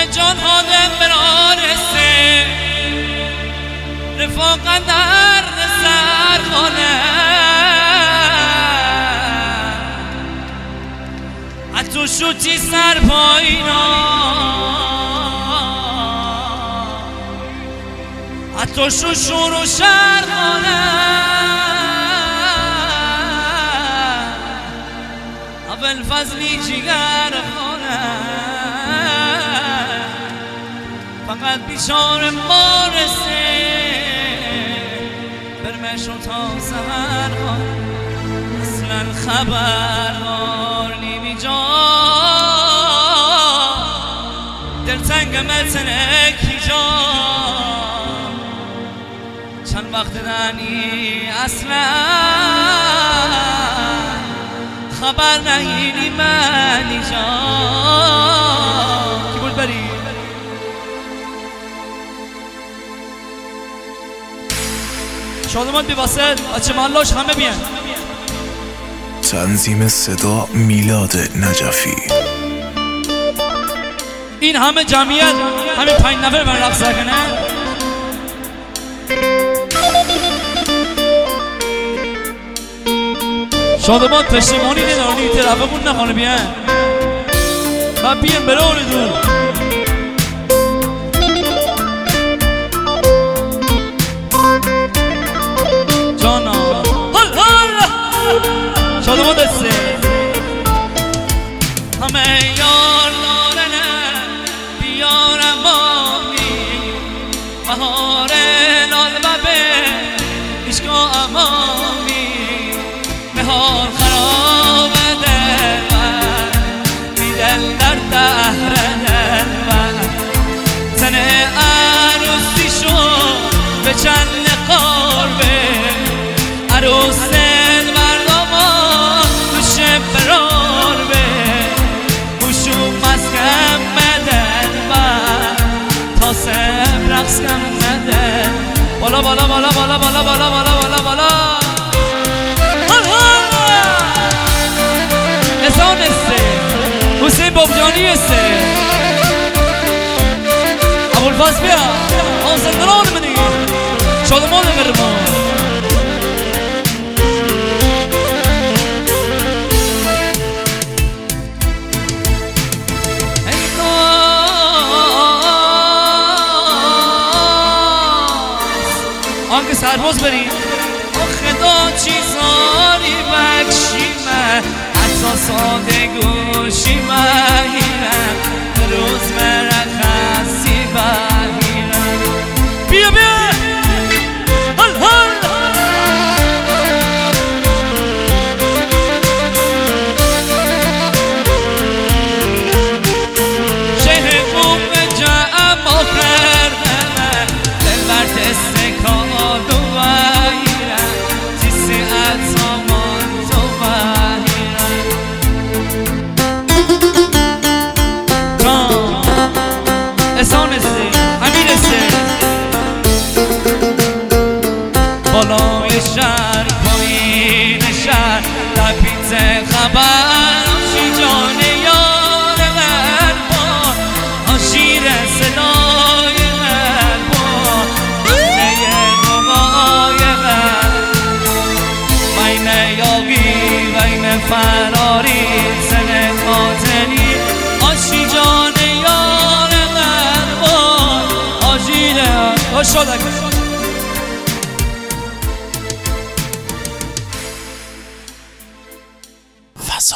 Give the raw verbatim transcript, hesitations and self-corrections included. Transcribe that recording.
جان آدم برارسه رفاقا درد سر خانه حتی شوچی سر پایینا حتی شو شور و شر خانه اول فضلی جگر خانه فقط بیچاره مارسه برمشو تا سهر خانه اصلا خبردار نیمی جا دلتنگ متنکی جا چند وقت دنی اصلا خبر نگیری منی جا کی بود بری شادمان بی واسد بچه محلاش همه بیان تنظیم صدا میلاد نجفی این همه جمعیت همین پنج نفر من رقص کنه شادمان پشیمانی ندارنی طرفمون نخانه بیان و بیان برای دون جانا هل هل شادمان دسته همه یار دارنه بیارم باقی بهار لال ببه عشقا امامی مهار خراب دل من بی دل در دهر دل من زن عروسی شو به چند قربه عروس دل مردما دوشه برار به بوشو مسکم مدل من تا سب رقص کم مدل بالا بالا بالا بالا بالا بالا بالا بالا بالا احسان استه حسین بابجانی استه ابوالفضل بیا آنسندران منی شادمان قرمان آنکه سرباز بریم آخه دا چیزاری بکشیمه حتی ساده گوشی مهیرم روز مرخصی بهیرم بیا بیا هل هل شهر خوب جمع آخر دمه دل بر دست کادو بهیرم تیسی اتامان تو بهیرم احسان استه امیر استه بالای شهر پایین شهر لپیت خبر آشی جان یار من با آشیر صدای من با بینه گمای من بین یاقی بین فراری زن خاطری آشی جان یار من با آشیر آشادک